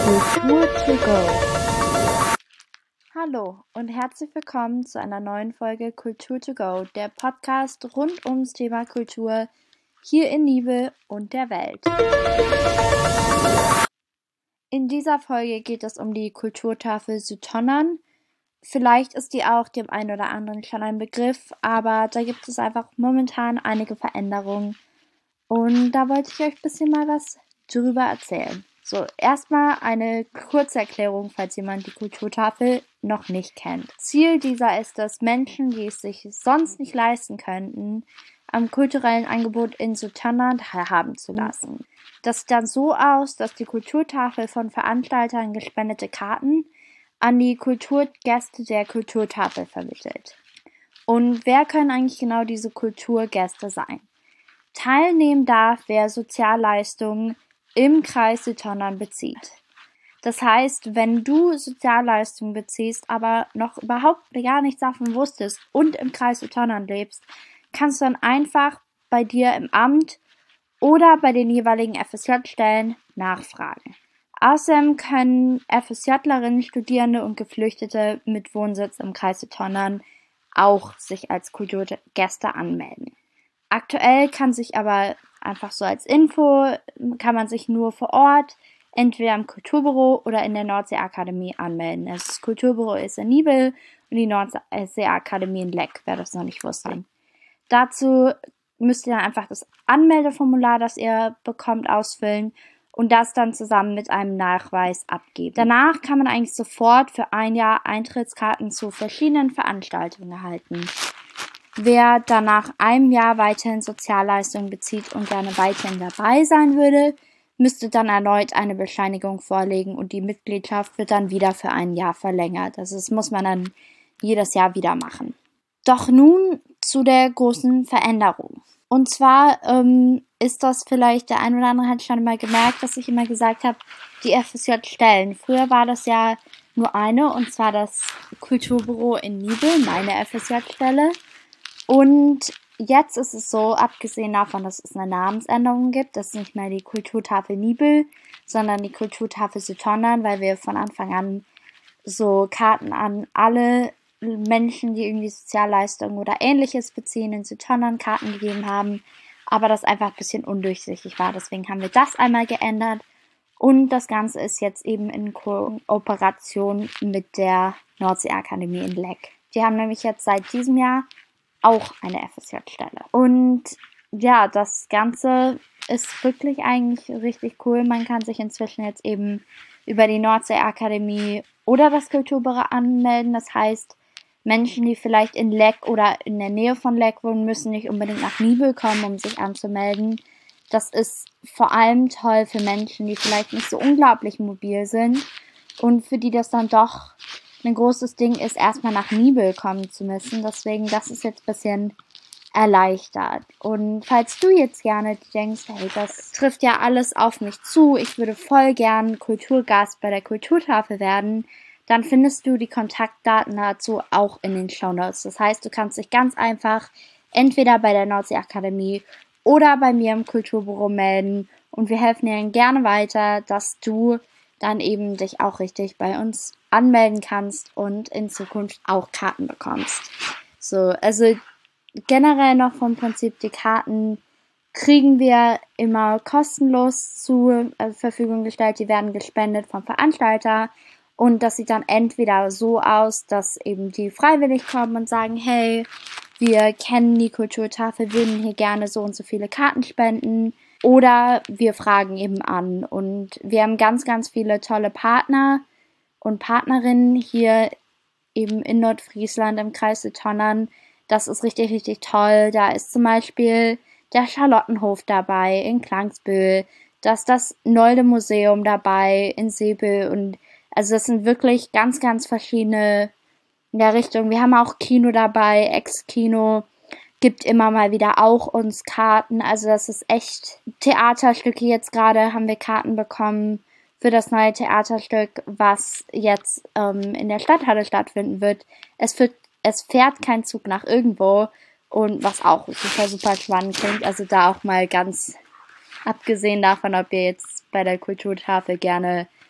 Kultur to go. Hallo und herzlich willkommen zu einer neuen Folge Kultur to go, der Podcast rund ums Thema Kultur hier in Nibel und der Welt. In dieser Folge geht es um die Kulturtafel Südtonnern. Vielleicht ist die auch dem einen oder anderen schon ein Begriff, aber da gibt es einfach momentan einige Veränderungen. Und da wollte ich euch ein bisschen mal was drüber erzählen. So, erstmal eine kurze Erklärung, falls jemand die Kulturtafel noch nicht kennt. Ziel dieser ist es, Menschen, die es sich sonst nicht leisten könnten, am kulturellen Angebot in Südtonnern teilhaben zu lassen. Das sieht dann so aus, dass die Kulturtafel von Veranstaltern gespendete Karten an die Kulturgäste der Kulturtafel vermittelt. Und wer können eigentlich genau diese Kulturgäste sein? Teilnehmen darf, wer Sozialleistungen im Kreis Südtonnern bezieht. Das heißt, wenn du Sozialleistungen beziehst, aber noch überhaupt gar nichts davon wusstest und im Kreis Südtonnern lebst, kannst du dann einfach bei dir im Amt oder bei den jeweiligen FSJ-Stellen nachfragen. Außerdem können FSJlerinnen, Studierende und Geflüchtete mit Wohnsitz im Kreis Südtonnern auch sich als Kulturgäste anmelden. Aktuell kann sich aber einfach so als Info, kann man sich nur vor Ort, entweder im Kulturbüro oder in der Nordseeakademie anmelden. Das Kulturbüro ist in Nibel und die Nordseeakademie in Leck, wer das noch nicht wusste. Dazu müsst ihr dann einfach das Anmeldeformular, das ihr bekommt, ausfüllen und das dann zusammen mit einem Nachweis abgeben. Danach kann man eigentlich sofort für ein Jahr Eintrittskarten zu verschiedenen Veranstaltungen erhalten. Wer dann nach einem Jahr weiterhin Sozialleistungen bezieht und gerne weiterhin dabei sein würde, müsste dann erneut eine Bescheinigung vorlegen und die Mitgliedschaft wird dann wieder für ein Jahr verlängert. Also das muss man dann jedes Jahr wieder machen. Doch nun zu der großen Veränderung. Und zwar ist das vielleicht, der ein oder andere hat schon mal gemerkt, dass ich immer gesagt habe, die FSJ-Stellen. Früher war das ja nur eine, und zwar das Kulturbüro in Nibel, meine FSJ-Stelle. Und jetzt ist es so, abgesehen davon, dass es eine Namensänderung gibt, das ist nicht mehr die Kulturtafel Nibel, sondern die Kulturtafel Südtonnern, weil wir von Anfang an so Karten an alle Menschen, die irgendwie Sozialleistungen oder Ähnliches beziehen, in Südtonnern Karten gegeben haben, aber das einfach ein bisschen undurchsichtig war. Deswegen haben wir das einmal geändert und das Ganze ist jetzt eben in Kooperation mit der Nordseeakademie in Leck. Die haben nämlich jetzt seit diesem Jahr auch eine FSJ-Stelle. Und ja, das Ganze ist wirklich eigentlich richtig cool. Man kann sich inzwischen jetzt eben über die Nordseeakademie oder das Kulturbüro anmelden. Das heißt, Menschen, die vielleicht in Leck oder in der Nähe von Leck wohnen, müssen nicht unbedingt nach Nibel kommen, um sich anzumelden. Das ist vor allem toll für Menschen, die vielleicht nicht so unglaublich mobil sind und für die das dann doch ein großes Ding ist, erstmal nach Nibel kommen zu müssen. Deswegen, das ist jetzt ein bisschen erleichtert. Und falls du jetzt gerne denkst, hey, das trifft ja alles auf mich zu, ich würde voll gern Kulturgast bei der Kulturtafel werden, dann findest du die Kontaktdaten dazu auch in den Shownotes. Das heißt, du kannst dich ganz einfach entweder bei der Nordseeakademie oder bei mir im Kulturbüro melden und wir helfen dir dann gerne weiter, dass du dann eben dich auch richtig bei uns anmelden kannst und in Zukunft auch Karten bekommst. So, also generell noch vom Prinzip, die Karten kriegen wir immer kostenlos zur Verfügung gestellt. Die werden gespendet vom Veranstalter und das sieht dann entweder so aus, dass eben die freiwillig kommen und sagen, hey, wir kennen die Kulturtafel, würden hier gerne so und so viele Karten spenden. Oder wir fragen eben an und wir haben ganz, ganz viele tolle Partner und Partnerinnen hier eben in Nordfriesland im Kreis Südtonnern. Das ist richtig, richtig toll. Da ist zum Beispiel der Charlottenhof dabei in Klangsbühl, da ist das Nolde Museum dabei in Seebüll und also das sind wirklich ganz, ganz verschiedene Richtungen. Wir haben auch Kino dabei, Ex-Kino. Gibt immer mal wieder auch uns Karten, also das ist echt Theaterstücke. Jetzt gerade haben wir Karten bekommen für das neue Theaterstück, was jetzt in der Stadthalle stattfinden wird. Es fährt kein Zug nach irgendwo und was auch super, super spannend klingt. Also da auch mal ganz abgesehen davon, ob ihr jetzt bei der Kulturtafel gerne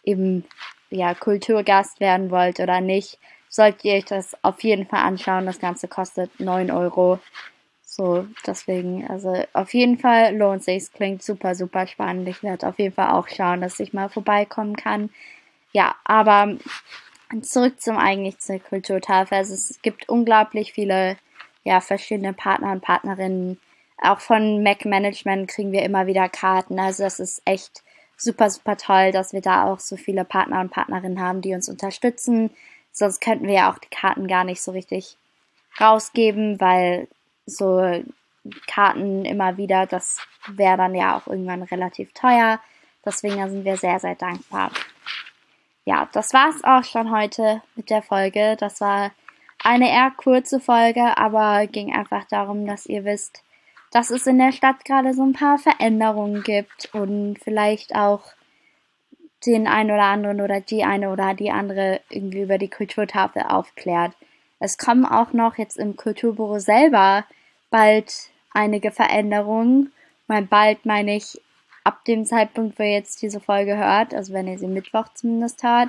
eben ja Kulturgast werden wollt oder nicht, solltet ihr euch das auf jeden Fall anschauen. Das Ganze kostet 9 Euro. So, deswegen, also auf jeden Fall lohnt sich. Es klingt super, super spannend. Ich werde auf jeden Fall auch schauen, dass ich mal vorbeikommen kann. Ja, aber zurück zum eigentlich zur Kulturtafel. Also es gibt unglaublich viele, ja, verschiedene Partner und Partnerinnen. Auch von Mac Management kriegen wir immer wieder Karten. Also das ist echt super, super toll, dass wir da auch so viele Partner und Partnerinnen haben, die uns unterstützen. Sonst könnten wir ja auch die Karten gar nicht so richtig rausgeben, weil so Karten immer wieder, das wäre dann ja auch irgendwann relativ teuer. Deswegen sind wir sehr, sehr dankbar. Ja, das war's auch schon heute mit der Folge. Das war eine eher kurze Folge, aber ging einfach darum, dass ihr wisst, dass es in der Stadt gerade so ein paar Veränderungen gibt und vielleicht auch den einen oder anderen oder die eine oder die andere irgendwie über die Kulturtafel aufklärt. Es kommen auch noch jetzt im Kulturbüro selber bald einige Veränderungen. Mal bald meine ich ab dem Zeitpunkt, wo ihr jetzt diese Folge hört, also wenn ihr sie Mittwoch zumindest hört.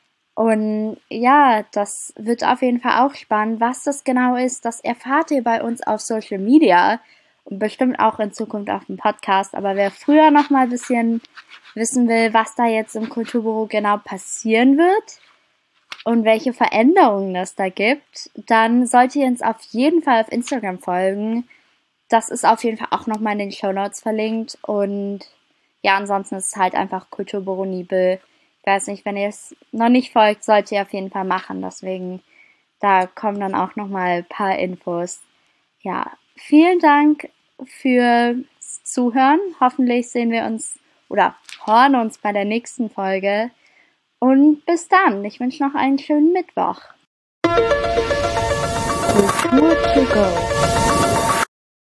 Und ja, das wird auf jeden Fall auch spannend. Was das genau ist, das erfahrt ihr bei uns auf Social Media und bestimmt auch in Zukunft auf dem Podcast. Aber wer früher noch mal ein bisschen wissen will, was da jetzt im Kulturbüro genau passieren wird und welche Veränderungen es da gibt, dann solltet ihr uns auf jeden Fall auf Instagram folgen. Das ist auf jeden Fall auch nochmal in den Shownotes verlinkt. Und ja, ansonsten ist es halt einfach Kulturbüro Nibel. Ich weiß nicht, wenn ihr es noch nicht folgt, solltet ihr auf jeden Fall machen. Deswegen, da kommen dann auch nochmal ein paar Infos. Ja, vielen Dank fürs Zuhören. Hoffentlich sehen wir uns oder hören uns bei der nächsten Folge. Und bis dann. Ich wünsche noch einen schönen Mittwoch. Kultur to go.